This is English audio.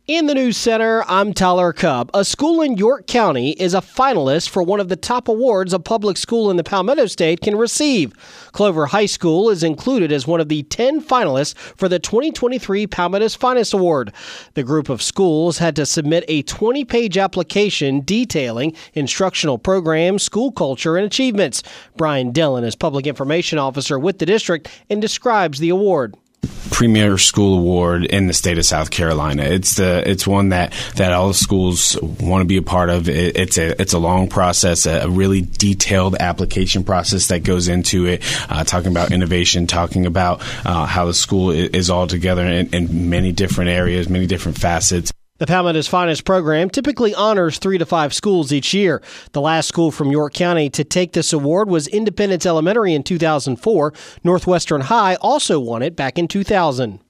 In the News Center, I'm Tyler Cubb. A school in York County is a finalist for one of the top awards a public school in the Palmetto State can receive. Clover High School is included as one of the 10 finalists for the 2023 Palmetto's Finest Award. The group of schools had to submit a 20-page application detailing instructional programs, school culture, and achievements. Brian Dillon is Public Information Officer with the district and describes the award. Premier School Award in the state of South Carolina. It's one that all the schools want to be a part of. It's a long process, a really detailed application process that goes into it, talking about innovation, talking about how the school is all together in many different areas, many different facets. The Palmetto's Finest program typically honors 3 to 5 schools each year. The last school from York County to take this award was Independence Elementary in 2004. Northwestern High also won it back in 2000.